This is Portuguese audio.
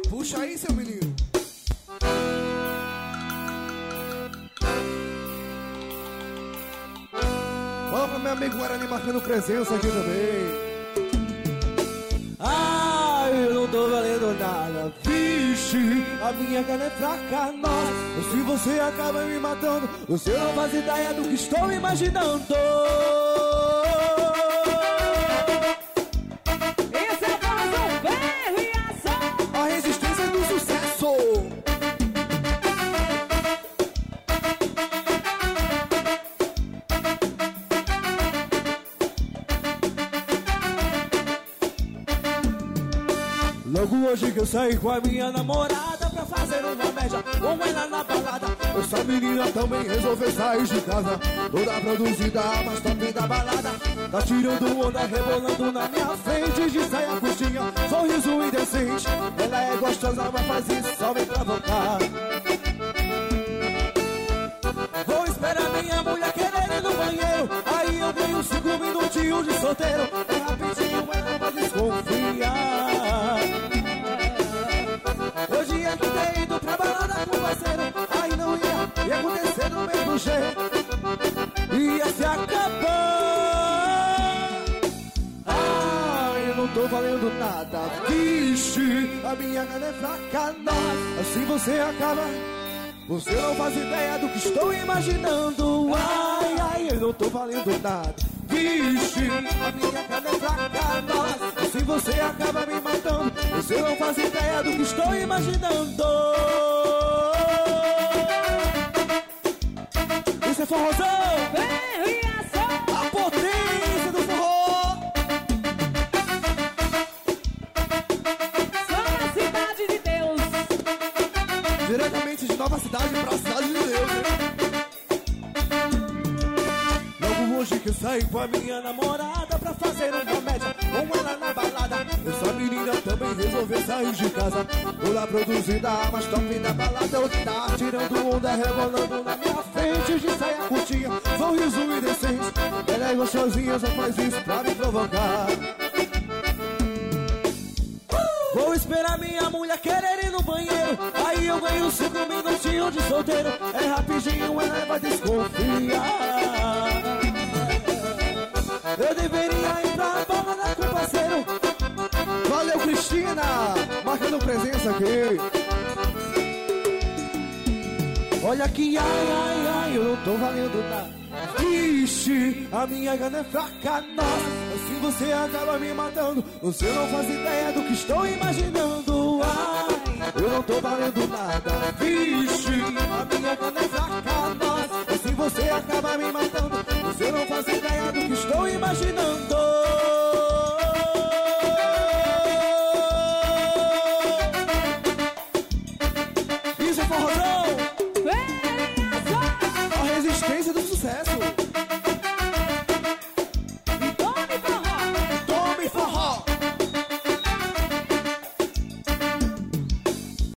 Puxa aí, seu menino. Fala pra meu amigo Guarani marcando presença aqui também. Ai, eu não tô valendo nada. Vixe, a minha cara é fraca, nossa. Se você acaba me matando, você não faz ideia do que estou imaginando. Esse é o caso Ferro e Ação. A resistência do sucesso. Logo hoje que eu saí com a minha namorada pra fazer uma média com ela na balada. Essa menina também resolveu sair de casa, toda produzida, mas top da balada. Tá tirando onda, rebolando na minha frente, de saia curtinha, sorriso indecente. Ela é gostosa, mas faz isso só me provocar. Vou esperar minha mulher querer ir no banheiro, aí eu tenho 5 minutinhos de solteiro. É rapidinho, ela vai desconfiar. Hoje é que ter ido pra balada com o parceiro, aí não ia acontecer do mesmo jeito, ia se acabar. Ai, eu não tô valendo nada. Vixe, a minha cara é fraca, nossa. Assim você acaba, você não faz ideia do que estou imaginando. Ai, ai, eu não tô valendo nada. Vixe, a minha cara é fraca, nossa. Assim você acaba me matando, você não faz ideia do que estou imaginando. Isso é forrozão, Ferro e Ação. a potência do forró. Só na cidade de Deus. Diretamente de Nova Cidade pra Cidade de Deus, hein? Logo hoje que eu saí com a minha namorada pra fazer uma média com ela na balada. Essa menina também resolveu sair de casa, toda produzida, mas top da balada. Eu tá tirando onda, rebolando na minha Frente de saia curtinha, sorriso indecente. Ela é gostosinha, só faz isso pra me provocar. Vou esperar minha mulher querer ir no banheiro, aí eu ganho 5 minutinhos de solteiro. É rapidinho, ela vai desconfiar. Eu deveria ir pra balada com o parceiro. Valeu, Cristina, marcando presença aqui. Olha aqui, ai, ai, ai, eu não tô valendo nada. Vixe, a minha gana é fraca, nossa. Assim você acaba me matando, você não faz ideia do que estou imaginando. Ai, eu não tô valendo nada. Vixe, a minha gana é fraca, nossa. Assim você acaba me matando, você não faz ideia do que estou imaginando.